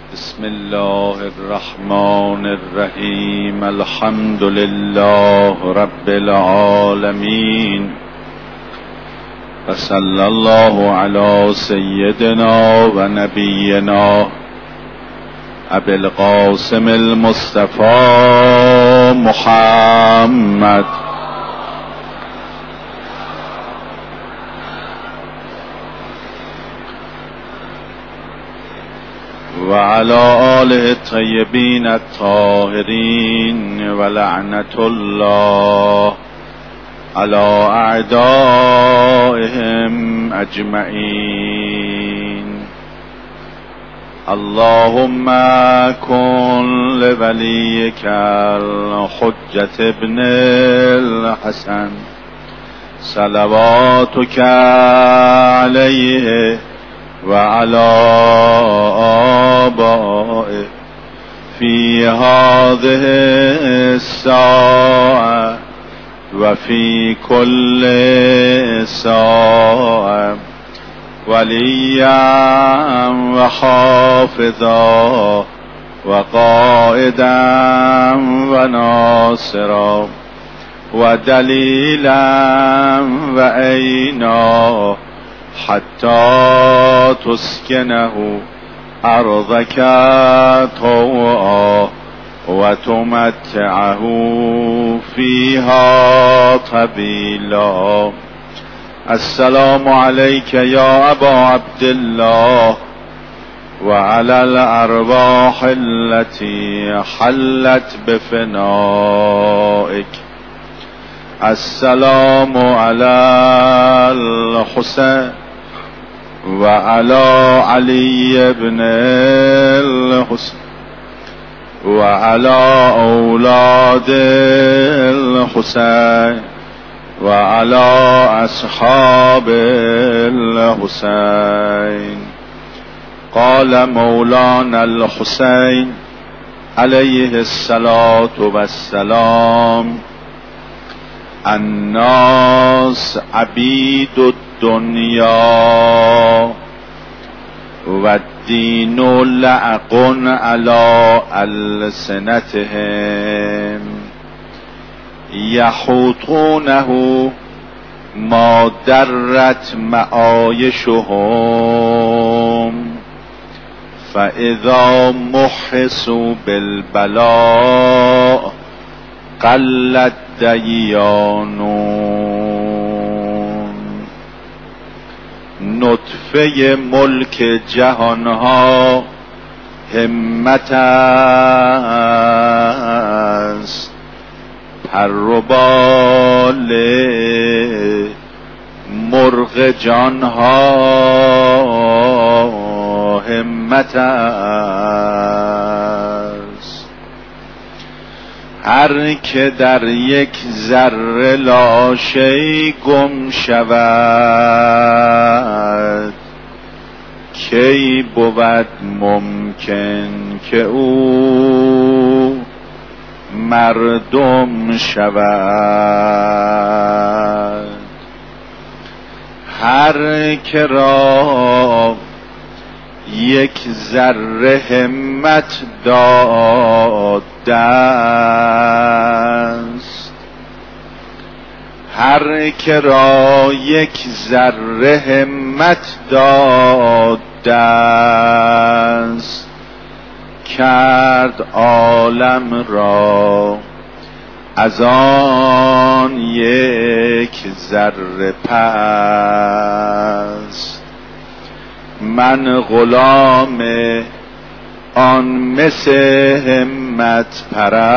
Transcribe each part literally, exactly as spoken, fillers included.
بسم الله الرحمن الرحیم. الحمد لله رب العالمین و صلی الله علی سیدنا و نبینا ابی القاسم المصطفى محمد و علی آله الطیبین الطاهرین و لعنت الله علی اعدائهم اجمعین. اللهم کن لولیک الحجة ابن الحسن صلواتک علیه و علی آبائه فی هذه الساعة و فی کل ساعة ولیا و حافظا و قائدا و ناصرا و دلیلا و عینا حتی تسکنه ارضک طوعا و تمتعه فیها طویلا. السلام علیک یا ابا عبدالله و علی الارواح التي حلت بفنائک. السلام علی الحسین و علی علی ابن الحسین و علی اولاد الحسین و علی اصحاب الحسین. قال مولانا الحسین علیه الصلاة والسلام: الناس عبید الدنیا و الدین لعق علی السنتهم یحوطونه ما درت معایشهم فاذا محسوا بالبلاء قلت دیانون. نطفه ملک جهانها همت است، پر و بال مرغ جانها همت است. هر که در یک ذره لاشی گم شود کی بود ممکن که او مردم شود. هر که را یک ذره همت داده است، هر که را یک ذره همت داده است کرد عالم را از آن یک ذره پس. من غلام آن مس همت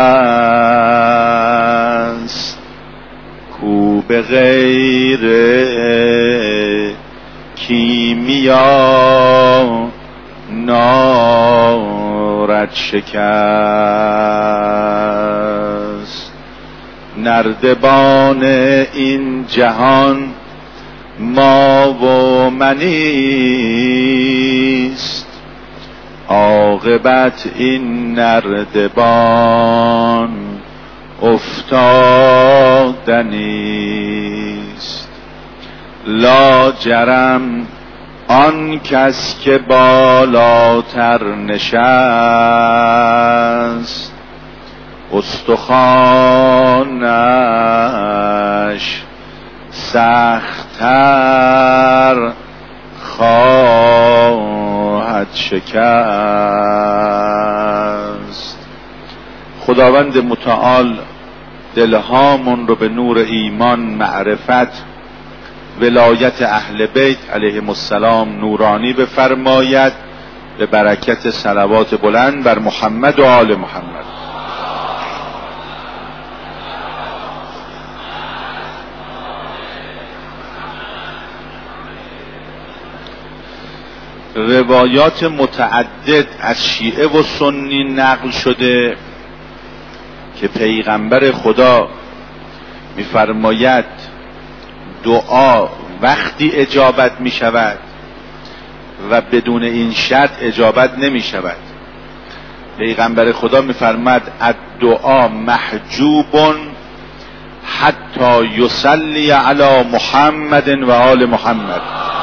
پرست کو به غیر کیمیا نارد شکست. نردبان این جهان ما و منیست، عاقبت این نردبان افتادنیست. لا جرم آن کس که بالاتر نشست استخوانش سخت‌تر خواهد شکست. خداوند متعال دلهامون رو به نور ایمان، معرفت، ولایت اهل بیت علیهم السلام نورانی بفرماید به برکت صلوات بلند بر محمد و آل محمد. روایات متعدد از شیعه و سنی نقل شده که پیغمبر خدا میفرماید دعا وقتی اجابت می شود و بدون این شرط اجابت نمی شود. پیغمبر خدا میفرماید الدعا محجوب حتی یصلی علی محمد و آل محمد.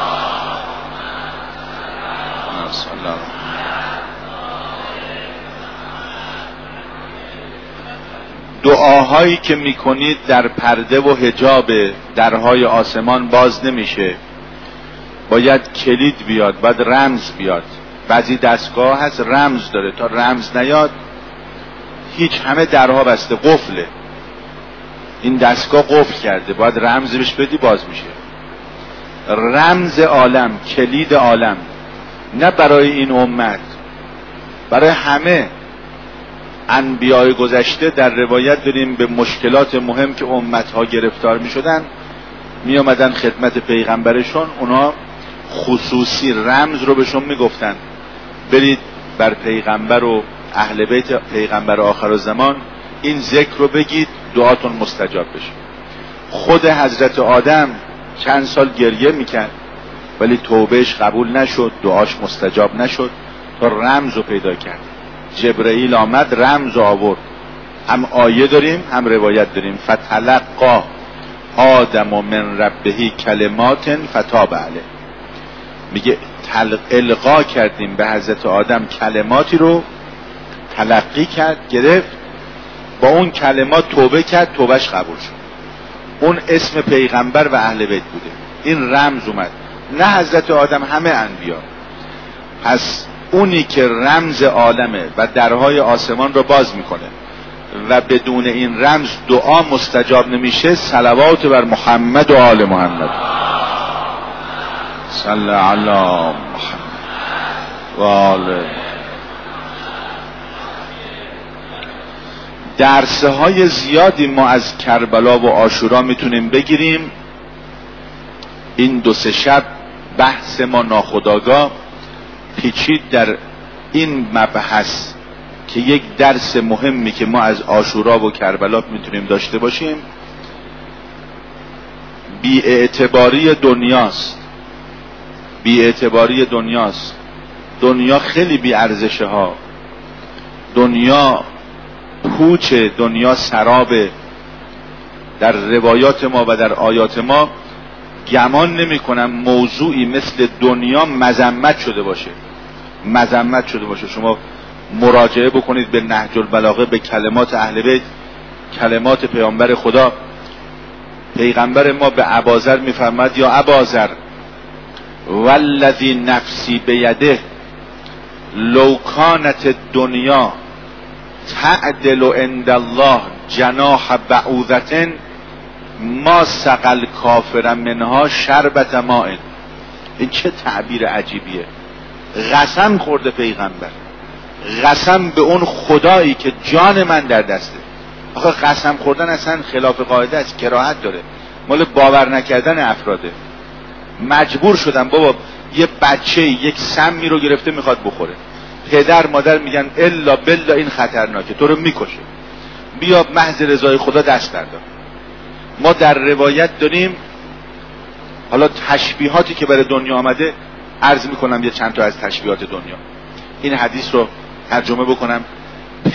دعاهایی که میکنید در پرده و حجاب درهای آسمان باز نمیشه، باید کلید بیاد، باید رمز بیاد. بعضی دستگاه هست رمز داره، تا رمز نیاد هیچ، همه درها بسته، قفله. این دستگاه قفل کرده، باید رمز بهش بدی باز میشه. رمز عالم، کلید عالم، نه برای این امت، برای همه. انبیای گذشته در روایت داریم به مشکلات مهم که امتها گرفتار می شدن می آمدن خدمت پیغمبرشون، اونا خصوصی رمز رو بهشون می گفتن برید بر پیغمبر و اهل بیت پیغمبر آخرالزمان این ذکر رو بگید دعاتون مستجاب بشه. خود حضرت آدم چند سال گریه میکرد ولی توبهش قبول نشد، دعاش مستجاب نشد تا رمز رو پیدا کرد. جبرئیل آمد رمز آورد. هم آیه داریم هم روایت داریم. فتلقی آدم من ربه کلمات فتاب علیه. میگه القا کردیم به حضرت آدم کلماتی رو، تلقی کرد، گرفت، با اون کلمات توبه کرد، توبهش قبول شد. اون اسم پیغمبر و اهل بیت بوده. این رمز اومد، نه حضرت آدم، همه انبیا. پس اونی که رمز عالمه و درهای آسمان رو باز میکنه و بدون این رمز دعا مستجاب نمیشه، صلوات بر محمد و آل محمد. صلی علی محمد و آل. درسه های زیادی ما از کربلا و عاشورا میتونیم بگیریم. این دو سه شب بحث ما ناخودآگاه پیچید در این مبحث که یک درس مهمی که ما از عاشورا و کربلا میتونیم داشته باشیم، بی‌اعتباری دنیاست. بی‌اعتباری دنیاست. دنیا خیلی بی‌ارزشه ها. دنیا پوچه، دنیا سرابه. در روایات ما و در آیات ما گمان نمی کنم موضوعی مثل دنیا مذمت شده باشه. مذمت شده باشه. شما مراجعه بکنید به نهج البلاغه، به کلمات اهل بیت، کلمات پیامبر خدا. پیغمبر ما به اباذر میفرماد یا اباذر والذی نفسی بیده لو کانت الدنیا تعدل عند الله جناح بعوضة ما سقل کافر منها شربت ماء. این چه تعبیر عجیبیه. قسم خورده پیغمبر، قسم به اون خدایی که جان من در دسته. آخه قسم خوردن اصلا خلاف قاعده است، کراهت داره، مال باور نکردن افراده. مجبور شدم بابا یه بچه یک سمی رو گرفته میخواد بخوره، پدر مادر میگن الا بالله این خطرناکه، تو رو میکشه، بیا محض رضای خدا دست بردار. ما در روایت داریم، حالا تشبیهاتی که برای دنیا آمده عرض میکنم، یه چند تا از تشبیهات دنیا. این حدیث رو ترجمه بکنم.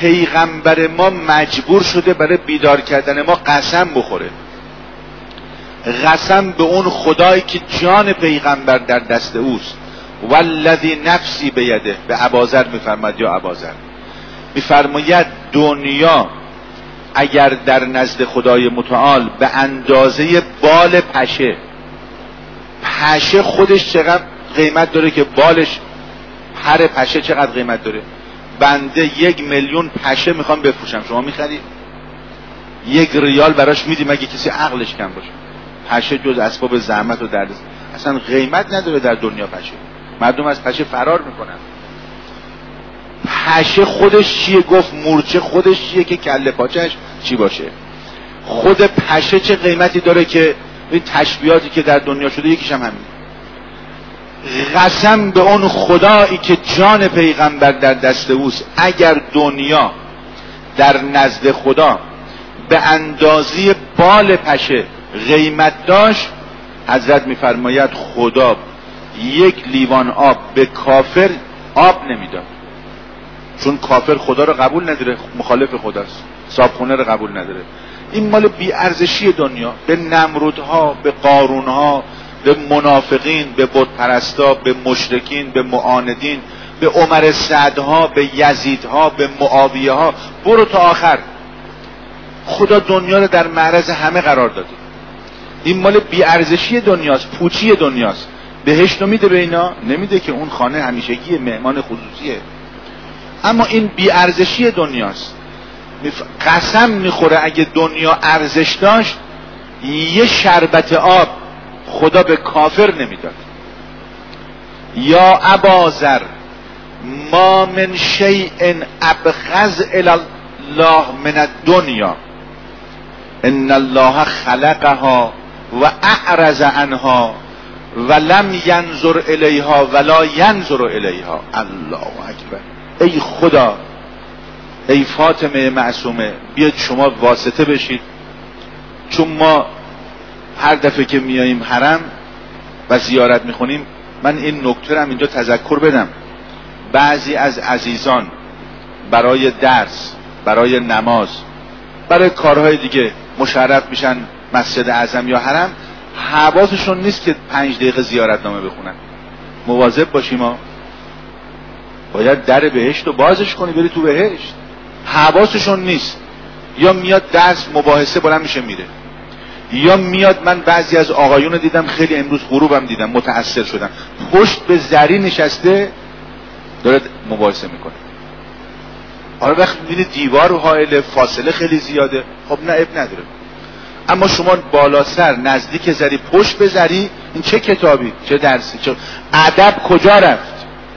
پیغمبر ما مجبور شده برای بیدار کردن ما قسم بخوره. قسم به اون خدایی که جان پیغمبر در دست اوست، والذی نفسی بیده، به اباذر میفرماید یا اباذر میفرماید دنیا اگر در نزد خدای متعال به اندازه بال پشه، پشه خودش چقدر قیمت داره که بالش، هر پشه چقدر قیمت داره؟ بنده یک میلیون پشه میخوام بفروشم، شما میخرید؟ یک ریال براش میدی مگه کسی عقلش کم باشه؟ پشه جز اسباب زحمت و درد اصلا قیمت نداره در دنیا. پشه مردم از پشه فرار میکنن. پشه خودش چیه؟ گفت مورچه خودش چیه که کله پاچهش چی باشه؟ خود پشه چه قیمتی داره که این تشبیهاتی که در دنیا شده یکیش هم همین. قسم به اون خدایی که جان پیغمبر در دست اوست، اگر دنیا در نزد خدا به اندازه بال پشه قیمت داشت، حضرت میفرماید خدا یک لیوان آب به کافر آب نمیداد، چون کافر خدا رو قبول نداره، مخالف خداست، صابخونه رو قبول نداره. این مال بی ارزشی دنیا. به نمرودها، به قارونها، به منافقین، به بت پرستا، به مشرکین، به معاندین، به عمر سعدها، به یزیدها، به معاویه ها، برو تا آخر. خدا دنیا رو در معرض همه قرار داده. این مال بی ارزشی دنیاست، پوچی دنیاست. بهشت رو میده به اینا؟ نمیده که اون خانه همیشگی مهمان خصوصیه. اما این بی ارزشی دنیاست. قسم میخوره اگه دنیا ارزش داشت یه شربت آب خدا به کافر نمیداد. یا اباذر ما من شیء ابغض الی الله من الدنیا ان الله خلقها و اعرض عنها ولم ینظر الیها ولا ینظر الیها. الله اکبر. ای خدا، ای فاطمه معصومه، بیاید شما واسطه بشید، چون ما هر دفعه که میاییم حرم و زیارت میخونیم، من این نکته رو اینجا تذکر بدم، بعضی از عزیزان برای درس، برای نماز، برای کارهای دیگه مشرف میشن مسجد اعظم یا حرم، حواسشون نیست که پنج دقیقه زیارت نامه بخونن. مواظب باشیم ها، باید در بهشت رو بازش کنی بری تو بهشت. حواسشون نیست، یا میاد درس مباحثه بلند میشه میره، یا میاد. من بعضی از آقایون دیدم، خیلی امروز غروبم دیدم، متأثر شدم، پشت به زری نشسته داره مباحثه میکنه. حالا وقت میبینی دیوار و حائل فاصله خیلی زیاده، خب نه اب نداره. اما شما بالا سر نزدیک زری، پشت به زری، این چه کتابی، چه درسی، چه ادب کجا رفت؟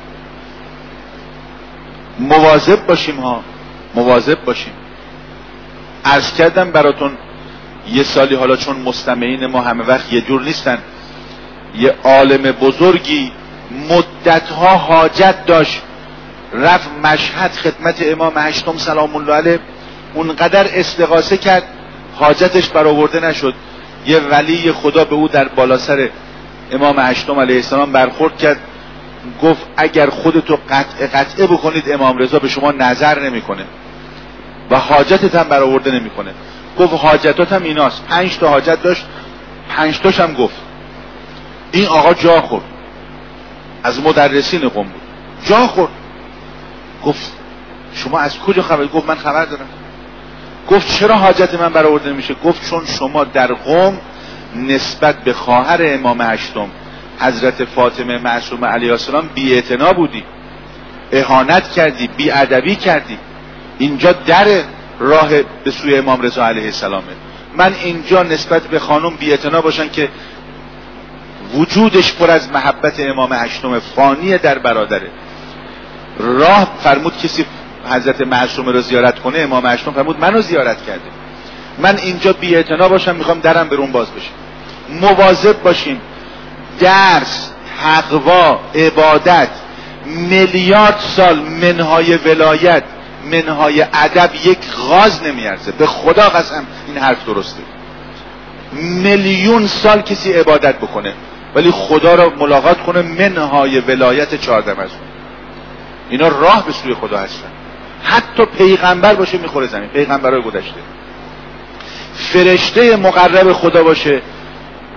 مواظب باشیم ها، مواظب باشیم. عرض کردم براتون یه سالی، حالا چون مستمعین ما همه وقت یه جور نیستن، یه عالم بزرگی مدتها حاجت داشت، رفت مشهد خدمت امام هشتم سلام الله علیه، اونقدر استغاثه کرد حاجتش برآورده نشد. یه ولی خدا به او در بالا سر امام هشتم علیه السلام برخورد کرد، گفت اگر خودتو قطع قطعه بکنید امام رضا به شما نظر نمیکنه و حاجتت هم برآورده نمیکنه. گفت حاجتات هم ایناست. پنج تا حاجت داشت، پنج تاش هم گفت. این آقا جا خورد، از مدرسین قم بود، جا خورد. گفت شما از کجا خبر؟ گفت من خبر دارم. گفت چرا حاجت من برآورده نمیشه؟ گفت چون شما در قم نسبت به خواهر امام هشتم حضرت فاطمه معصومه علیها السلام بی اعتنا بودی، اهانت کردی، بی ادبی کردی. اینجا در راه به سوی امام رضا علیه السلامه. من اینجا نسبت به خانم بی اعتنا باشن که وجودش پر از محبت امام هشتم، فانی در برادره. راه فرمود کسی حضرت معصومه رو زیارت کنه، امام هشتم فرمود منو زیارت کرده. من اینجا بی اعتنا باشم، میخوام درم برون باز بشه. مواظب باشیم. درس، تقوا، عبادت، میلیارد سال منهای ولایت، منهای ادب یک غاز نمیارزه. به خدا قسم این حرف درسته. میلیون سال کسی عبادت بکنه ولی خدا رو ملاقات کنه، منهای ولایت چهارده مزون. اینا راه به سوی خدا هستن. حتی پیغمبر باشه میخوره زمین، پیغمبرای گذشته، فرشته مقرب خدا باشه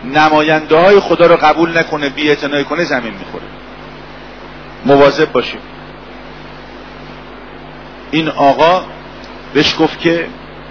نماینده های خدا رو قبول نکنه، بی‌اعتنایی کنه، زمین میخوره. مواظب باشیم. این آقا بهش گفت که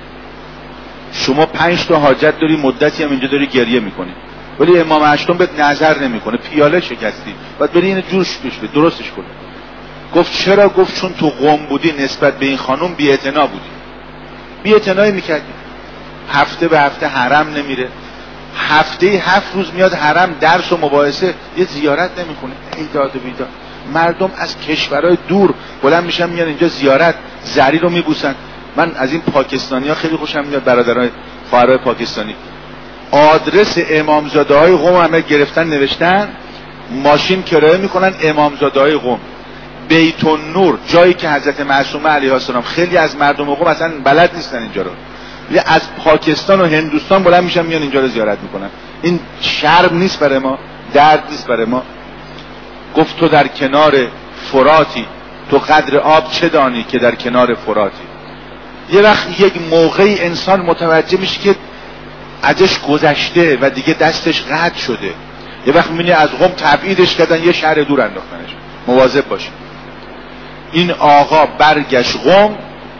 شما پنج تا حاجت داری، مدتی هم اینجا داری گریه میکنی، ولی امام هشتم بهت نظر نمیکنه، پیاله شکستی، باید بری اینو جوش بش بده، درستش کنه. گفت چرا؟ گفت چون تو قم بودی نسبت به این خانم بی‌اعتنا بودی، بی‌اعتنایی میکردی، هفته به هفته حرم نمیره، هفته هفت روز میاد حرم درس و مباحثه، یه زیارت نمیکنه. ای داد و بیداد، مردم از کشورهای دور بلند میشن میان اینجا زیارت، زری رو میبوسن. من از این پاکستانی ها خیلی خوشم میاد، برادرای خواهرای پاکستانی، آدرس امامزاده های قم همه گرفتن نوشتن، ماشین کرایه میکنن امامزاده های قم، بیت النور، جایی که حضرت معصومه علیها السلام. خیلی از مردم قم اصلا بلد نیستن اینجا رو، از پاکستان و هندوستان بلند میشن میان اینجا رو زیارت میکنن. این شرم نیست برای ما؟ درد نیست برای ما؟ گفت تو در کنار فراتی، تو قدر آب چه دانی که در کنار فراتی. یه وقت یک موقعی انسان متوجه میشه که ازش گذشته و دیگه دستش قطع شده. یه وقت میبینی از قم تبعیدش کردن، یه شهر دور انداختنش. مواظب باشید. این آقا برگشت قم،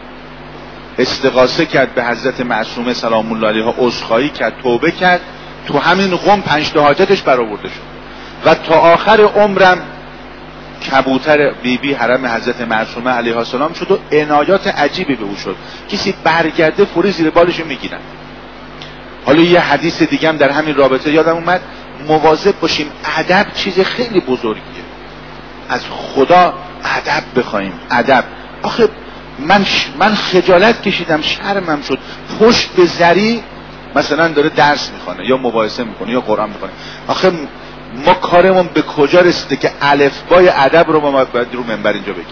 استغاثه کرد به حضرت معصومه سلام الله علیها، عذرخواهی کرد، توبه کرد، تو همین قم پنج تا حاجتش برآورده شد و تا آخر عمرم کبوتر بی بی حرم حضرت معصومه علیها السلام شد و عنایات عجیبی به او شد. کسی برگرده فوری زیر بالش میگیرن. حالا یه حدیث دیگه هم در همین رابطه یادم اومد، مواظب باشیم. ادب چیز خیلی بزرگیه، از خدا ادب بخوایم. ادب. آخه من من خجالت کشیدم، شرمم شد، پشت به زری مثلا داره درس میخونه یا مباحثه میکنه یا قرآن میخونه. آخه ما کارمون به کجا رسیده که الفبای ادب رو ما باید رو منبر اینجا بگیم؟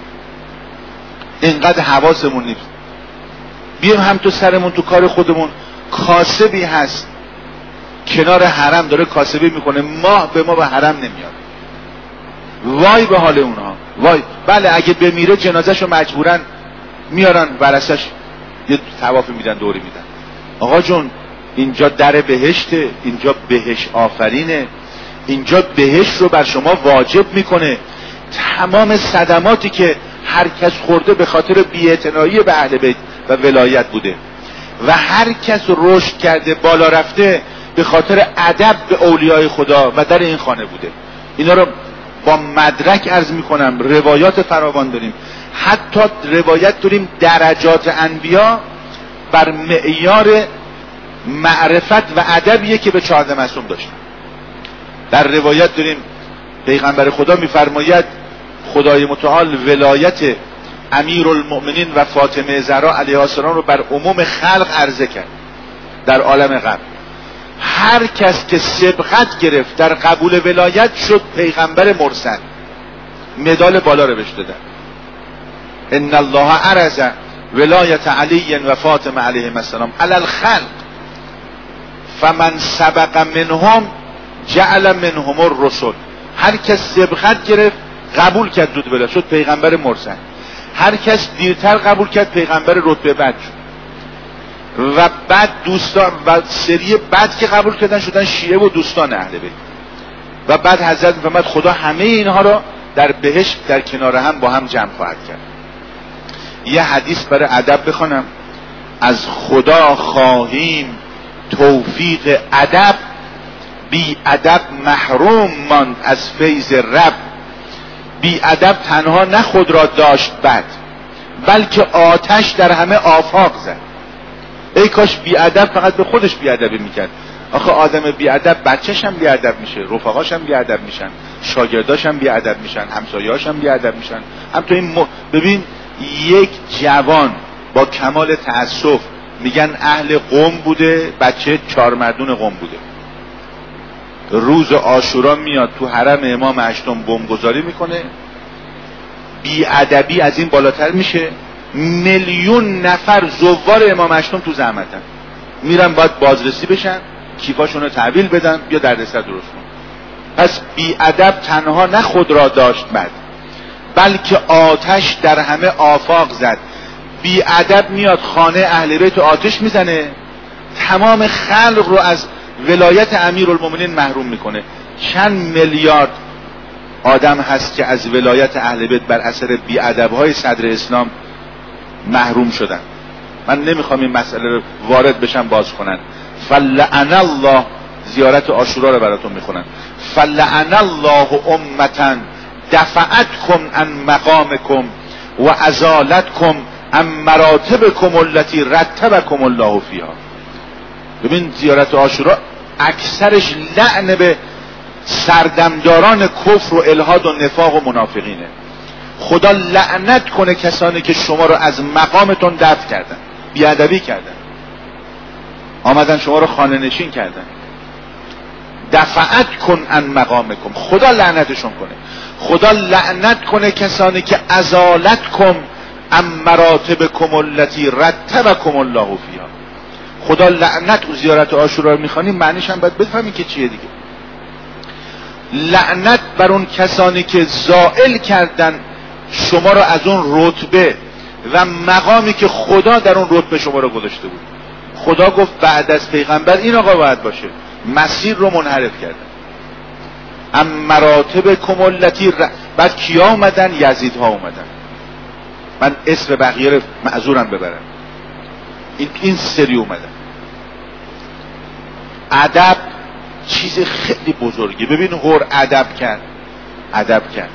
اینقدر حواسمون نیست. بیایم هم تو سرمون تو کار خودمون. کاسبی هست کنار حرم داره کاسبی میکنه، ماه به ما به حرم نمیاد. وای به حال اونها، وای. بله اگه بمیره جنازهشو مجبورن میارن ورثش یه طواف میدن، دوری میدن. آقا جون اینجا در بهشته، اینجا بهشت آفرینه، اینجا بهشت رو بر شما واجب میکنه. تمام صدماتی که هر کس خورده به خاطر بی‌اعتنایی به اهل بیت و ولایت بوده و هر کس رشد کرده بالا رفته به خاطر ادب به اولیای خدا و در این خانه بوده. اینا رو با مدرک عرض میکنم، روایات فراوان داریم. حتی روایت داریم درجات انبیا بر معیار معرفت و ادبیه که به چهارده معصوم داشتن. در روایت داریم پیغمبر خدا میفرماید خدای متعال ولایت امیرالمؤمنین و فاطمه زهرا علیها السلام رو بر عموم خلق عرضه کرد در عالم قبل. هر کس که سبقت گرفت در قبول ولایت شد پیغمبر مرسل، مدال بالا رو بهش دادن. ان الله عرض ولایت علی و فاطمه علیهم السلام علی الخلق فمن سبق منهم جعل منهم الرسل. هر کس سبقت گرفت قبول کرد زود بلا شد پیغمبر مرسل. هر کس دیرتر قبول کرد پیغمبر رتبه بعد شد. و بعد دوستان و سری بعد که قبول کردن شدن شیعه و دوستان اهل بیت. و بعد حضرت میفرماد خدا همه اینها را در بهشت در کنار هم با هم جمع خواهد کرد. یه حدیث برای ادب بخونم. از خدا خواهیم توفیق ادب، بی ادب محروم ماند از فیض رب. بی ادب تنها نه خود را داشت بد، بلکه آتش در همه آفاق زد. ای کاش بی ادب فقط به خودش بی ادبی میکرد. آخه آدم بی ادب بچه‌ش هم بی ادب میشه، رفقاش هم بی ادب میشن، شاگرداش هم بی ادب میشن، همسایه‌اش هم بی ادب میشن. هم تو این م... ببین یک جوان با کمال تأسف میگن اهل قم بوده، بچه چهار مردون قم بوده. روز عاشورا میاد تو حرم امام هشتم بمبگذاری میکنه. بی ادبی از این بالاتر میشه. میلیون نفر زوار امام هشتم تو زحمتن، میرن باید بازرسی بشن، کیفاشون رو تحویل بدن، بیا دردسر درست کن. پس بی ادب تنها نه خود را داشت بد، بلکه آتش در همه آفاق زد. بی ادب میاد خانه اهل بیت آتش میزنه، تمام خلق رو از ولایت امیرالمومنین محروم میکنه. چند میلیارد آدم هست که از ولایت اهل بیت بر اثر بی‌ادب‌های صدر اسلام محروم شدن. من نمیخوام این مسئله رو وارد بشم باز کنن. فلعن الله، زیارت عاشورا رو براتون میخونن. فلعن الله امتا دفعتکم عن مقامکم و ازالتکم عن مراتبکم التي رتبکم الله فیها. ببین زیارت عاشورا اکثرش لعن به سردمداران کفر و الحاد و نفاق و منافقینه. خدا لعنت کنه کسانی که شما رو از مقامتون دفع کردن، بیادبی کردن، آمدن شما رو خانه نشین کردن. دفعت کن عن مقامکم، خدا لعنتشون کنه. خدا لعنت کنه کسانی که ازالت کن عن مراتبکم التي رتبکم الله فیها. خدا لعنت. و زیارت عاشورا رو میخوانیم معنیش هم باید بفهمی که چیه دیگه. لعنت بر اون کسانی که زائل کردن شما رو از اون رتبه و مقامی که خدا در اون رتبه شما رو گذاشته بود. خدا گفت بعد از پیغمبر این آقا باید باشه. مسیر رو منحرف کردن. ام مراتبکم التی ر... بعد کیا اومدن؟ یزیدها اومدن. من اسم بقیه رو معذورم ببرم. این این سری اومدن. ادب چیز خیلی بزرگی. ببین هور ادب کرد، ادب کرد.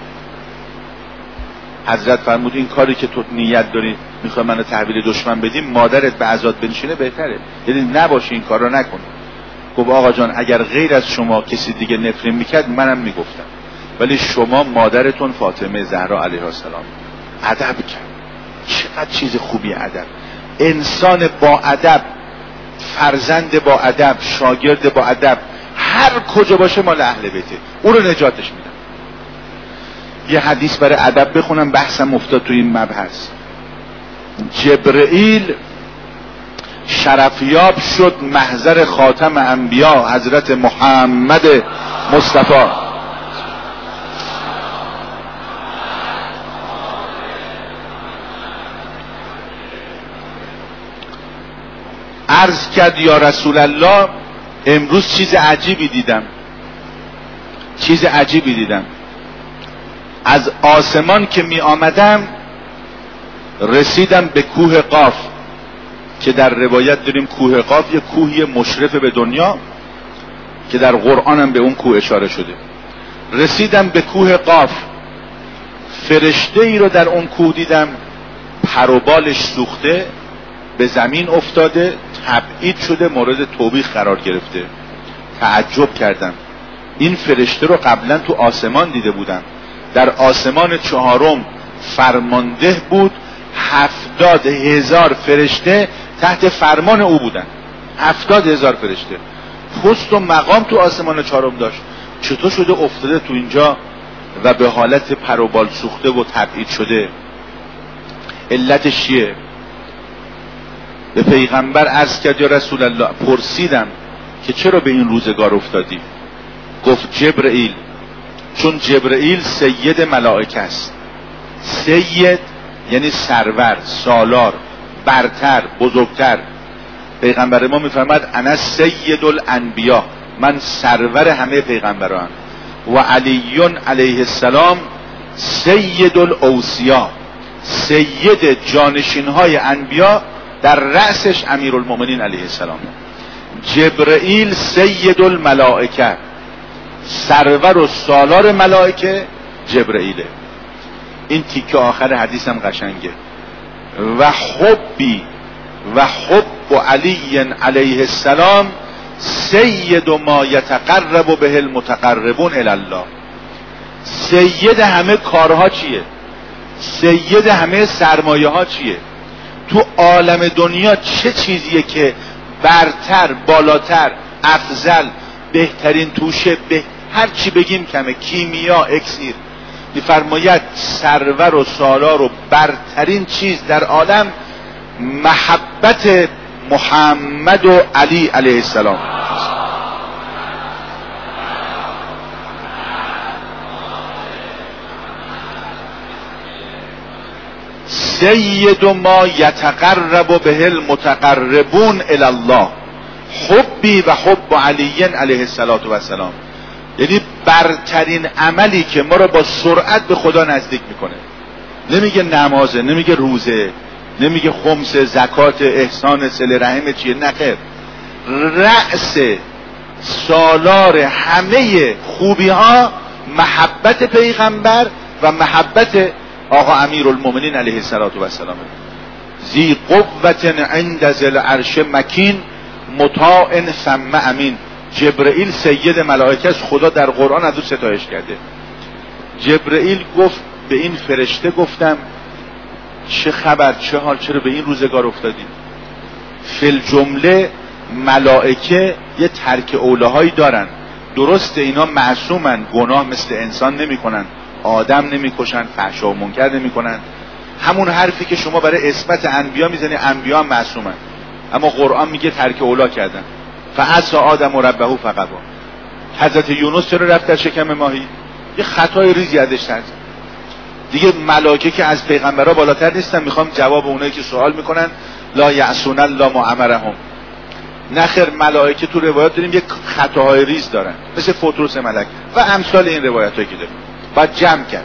حضرت فرمود این کاری که تو نیت داری میخوای منو تحویل دشمن بدیم، مادرت به عزاد بنشینه بهتره، یعنی نباشه این کار رو نکن. گفت آقا جان اگر غیر از شما کسی دیگه نفرین میکرد منم میگفتم، ولی شما مادرتون فاطمه زهرا علیها السلام. ادب کرد. چقدر چیز خوبی ادب. انسان با ادب، فرزند با ادب، شاگرد با ادب، هر کجا باشه مال اهل بیته، او رو نجاتش میدن. یه حدیث برای ادب بخونم، بحثم افتاد تو این مبحث. جبرئیل شرفیاب شد محضر خاتم انبیا حضرت محمد مصطفی. عرض کرد یا رسول الله امروز چیز عجیبی دیدم، چیز عجیبی دیدم. از آسمان که می آمدم رسیدم به کوه قاف که در روایت داریم کوه قاف یه کوهی مشرف به دنیا که در قرآن هم به اون کوه اشاره شده. رسیدم به کوه قاف، فرشته ای رو در اون کوه دیدم، پر و بالش سوخته، به زمین افتاده، تبعید شده، مورد توبیخ قرار گرفته. تعجب کردم. این فرشته رو قبلا تو آسمان دیده بودم. در آسمان چهارم فرمانده بود، هفتاد هزار فرشته تحت فرمان او بودن. هفتاد هزار فرشته. پست و مقام تو آسمان چهارم داشت. چطور شده افتاده تو اینجا و به حالت پر و بال سوخته و تبعید شده؟ علتش چیه؟ به پیغمبر عرض کرد یا رسول الله، پرسیدم که چرا به این روزگار افتادی؟ گفت جبرئیل، چون جبرئیل سید ملائکه است. سید یعنی سرور، سالار، برتر، بزرگتر. پیغمبر ما میفرماد انا سید الانبیا، من سرور همه پیغمبران. و علی علیه السلام سید الاوصیا، سید جانشین های انبیا، در رأسش امیرالمومنین علیه السلام. جبرئیل سید الملائکه، سرور و سالار ملائکه جبرئیله. این تیکه آخر حدیثم قشنگه. و حبی و حب علی علیه السلام سید ما یتقرب به المتقربون الی الله. سید همه کارها چیه؟ سید همه سرمایه ها چیه؟ تو عالم دنیا چه چیزیه که برتر، بالاتر، افضل، بهترین توشه، به هر چی بگیم کمه، کیمیا، اکسیر. میفرماید سرور و سالار و برترین چیز در عالم محبت محمد و علی علیه السلام. سید ما یتقرب به المتقربون الی الله. حب حبی و حب علی علیه السلام. یعنی برترین عملی که ما رو با سرعت به خدا نزدیک میکنه. نمیگه نمازه، نمیگه روزه، نمیگه خمس، زکات، احسان، صله رحم چیه، نه خیر. رأس سالار همه خوبی ها محبت پیغمبر و محبت آقا امیرالمومنین علیه السلام. ذی قوة عند ذی العرش مکین مطاع ثم امین. جبرئیل سید ملائکه است، خدا در قرآن از او ستایش کرده. جبرئیل گفت به این فرشته گفتم چه خبر، چه حال، چرا به این روزگار افتادیم؟ فی جمله ملائکه یه ترک اولهایی دارن، درسته اینا معصومن، گناه مثل انسان نمی کنن، آدم نمی کشن، فحشا و منکر نمی کنن. همون حرفی که شما برای اسمت انبیا میزنی، انبیا هم معصومن، اما قرآن میگه ترک اولا کردن. فعصی آدم و ربه فغوا. حضرت یونس چرا رفت در شکم ماهی؟ یه خطای ریزی ازش هست. دیگه ملائکه که از پیغمبرها بالاتر نیستن. میخوام جواب اونایی که سوال میکنن لا یعصون الله ما امرهم. نخیر، ملائکه تو روایات داریم یک خطاهای ریز دارن، مثل فطرس ملک و امثال این روایت هایی که داریم. باید جمع کرد.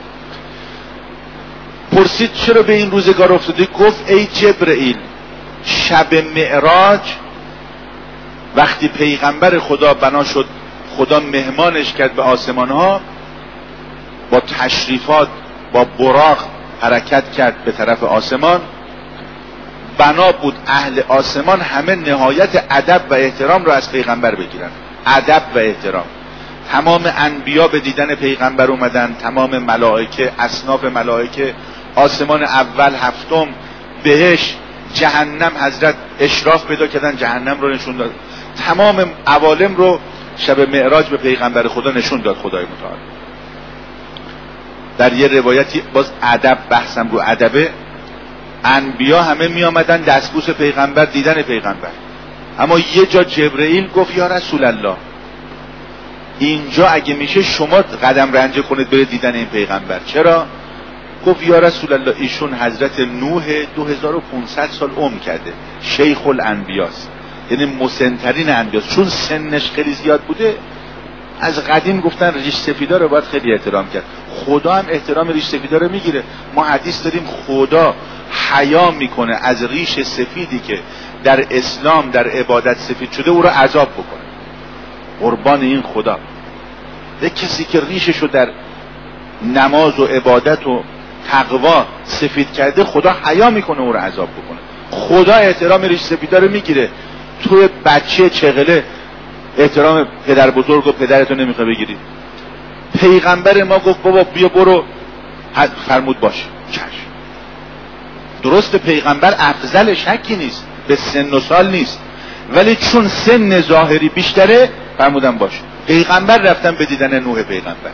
پرسید چرا به این روزگار افتاده؟ گفت ای جبرئیل، شب معراج وقتی پیغمبر خدا بنا شد، خدا مهمانش کرد به آسمان ها، با تشریفات با براق حرکت کرد به طرف آسمان. بنا بود اهل آسمان همه نهایت ادب و احترام رو از پیغمبر بگیرن. ادب و احترام. تمام انبیا به دیدن پیغمبر اومدن، تمام ملائکه، اصناف ملائکه، آسمان اول، هفتم، بهشت، جهنم، حضرت اشراف پیدا کردن، جهنم رو نشون داد. تمام عوالم رو شب معراج به پیغمبر خدا نشون داد خدای متعال. در یه روایتی باز ادب، بحثم رو ادبه، انبیا همه می آمدن دستبوس پیغمبر، دیدن پیغمبر. اما یه جا جبرئیل گفت یا رسول الله، اینجا اگه میشه شما قدم رنجه کنید برید دیدن این پیغمبر. چرا؟ گفت یا رسول الله ایشون حضرت نوح دو هزار و پانصد سال عمر کرده، شیخ الانبیاست، یعنی مسنترین انبیاست. چون سنش خیلی زیاد بوده، از قدیم گفتن ریش سفیدا رو باید خیلی احترام کرد. خدا هم احترام ریش سفیدا رو میگیره. ما حدیث داریم خدا حیا میکنه از ریش سفیدی که در اسلام در عبادت سفید شده او رو عذاب بکنه. قربان این خدا. یک کسی که ریششو در نماز و عبادت و تقوا سفید کرده، خدا حیا میکنه او رو عذاب بکنه. خدا احترام ریش سفیدا رو میگیره. توی بچه چغله احترام پدر بزرگ و پدرتو نمیخوای بگیری. پیغمبر ما گفت بابا بیا برو، فرمود باشه چشم. درست پیغمبر افضل، شکی نیست، به سن و سال نیست، ولی چون سن ظاهری بیشتره فرمودم باشه. پیغمبر رفتن به دیدن نوح پیغمبر.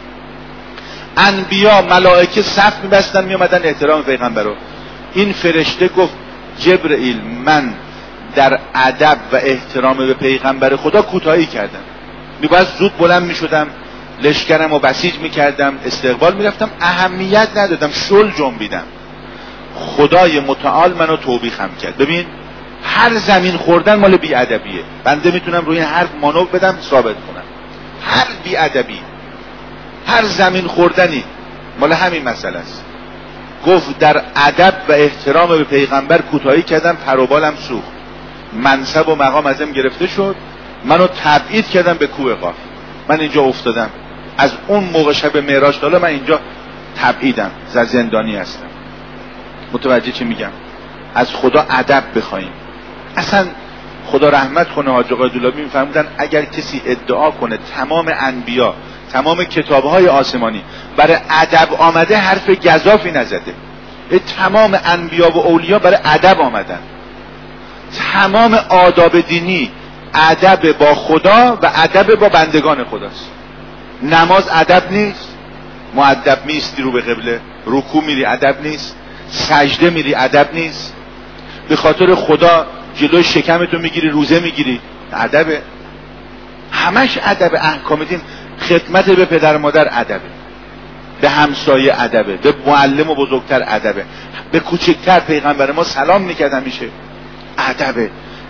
انبیا ملائکه صف میبستن میامدن احترام پیغمبر رو. این فرشته گفت جبرئیل من در ادب و احترام به پیغمبر خدا کوتاهی کردم، میباید زود بلند میشدم، لشکرم رو بسیج میکردم، استقبال میرفتم، اهمیت ندادم، شل جنبیدم. خدای متعال منو توبیخم کرد. ببین هر زمین خوردن مال بی ادبیه. بنده میتونم روی این حرف مانور بدم ثابت کنم. هر بی ادبی، هر زمین خوردنی مال همین مسئله است. گفت در ادب و احترام به پیغمبر کوتاهی کردم، پر و بالم سوخت، منصب و مقام ازم گرفته شد، منو تبعید کردم به کوه قاف. من اینجا افتادم. از اون موقع شب معراج تا من اینجا تبعیدم، زندانی هستم. متوجه چی میگم؟ از خدا ادب بخوایم. اصلا خدا رحمت کنه حاج آقای دولابی میفرمودن اگر کسی ادعا کنه تمام انبیا، تمام کتابهای آسمانی برای ادب آمده، حرف گزافی نزده. تمام انبیا و اولیا برای ادب آمدن. تمام آداب دینی ادب با خدا و ادب با بندگان خداست. نماز ادب نیست؟ مؤدب میستی رو به قبله، رکوع میری ادب نیست، سجده میری ادب نیست، به خاطر خدا جلوی شکمتو میگیری روزه میگیری، ادبه. همش ادب. احکام دین، خدمت به پدر مادر ادبه، به همسایه ادبه، به معلم و بزرگتر ادبه، به کوچکتر پیغمبر ما سلام میکرد همیشه، ادبه.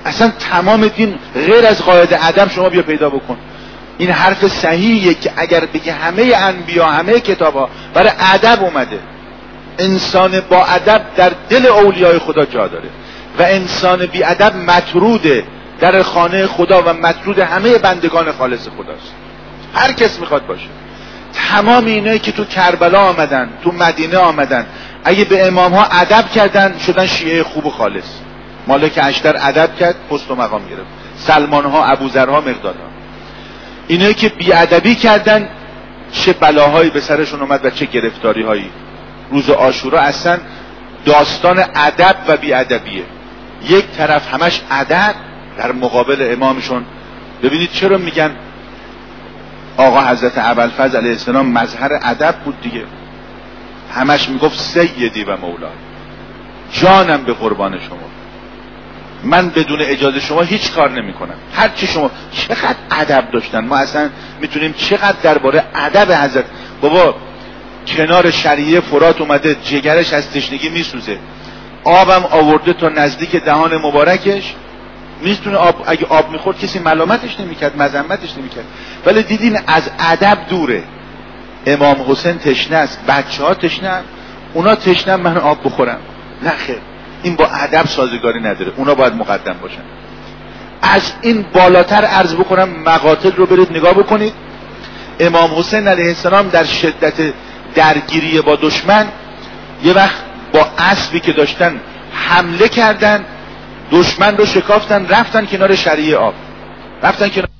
اصلا تمام دین غیر از قاعده ادب شما بیا پیدا بکن. این حرف صحیحیه که اگر بگه همه انبیا همه کتابا برای ادب اومده. انسان با ادب در دل اولیای خدا جا داره و انسان بی ادب مطروده در خانه خدا و مطرود همه بندگان خالص خداست، هر کس میخواد باشه. تمام اینایی که تو کربلا آمدن، تو مدینه آمدن، اگه به امام ها ادب کردن شدن شیعه خوب و خالص. مالک اشتر ادب کرد، پست و مقام گرفت. سلمان ها، ابوذرها، مقداد ها. اینایی که بی ادبی کردن چه بلاهایی به سرشون اومد و چه گرفتاری هایی. روز عاشورا اصلا داستان ادب و بی ادبیه. یک طرف همش ادب در مقابل امامشون. ببینید چرا میگن آقا حضرت ابوالفضل علیه السلام مظهر ادب بود دیگه. همش میگفت سیدی و مولا، جانم به قربان شما، من بدون اجازه شما هیچ کار نمی کنم. هر چی شما. چقدر ادب داشتن. ما اصلا میتونیم چقدر درباره ادب حضرت. بابا کنار شریعه فرات اومده، جگرش از تشنگی میسوزه، آبم آورده تا نزدیک دهان مبارکش، میتونه آب، اگه آب میخورد کسی ملامتش نمیکرد، مذمتش نمیکرد، ولی دیدین از ادب دوره. امام حسین تشنه است، بچه ها تشنه، اونا تشنه من آب بخورم، نه خیر، این با ادب سازگاری نداره، اونا باید مقدم باشن. از این بالاتر عرض بکنم، مقاتل رو برید نگاه بکنید. امام حسین علیه السلام در شدت درگیری با دشمن یه وقت با اسبی که داشتن حمله کردن، دشمن رو شکافتن، رفتن کنار شریعه آب، رفتن کنار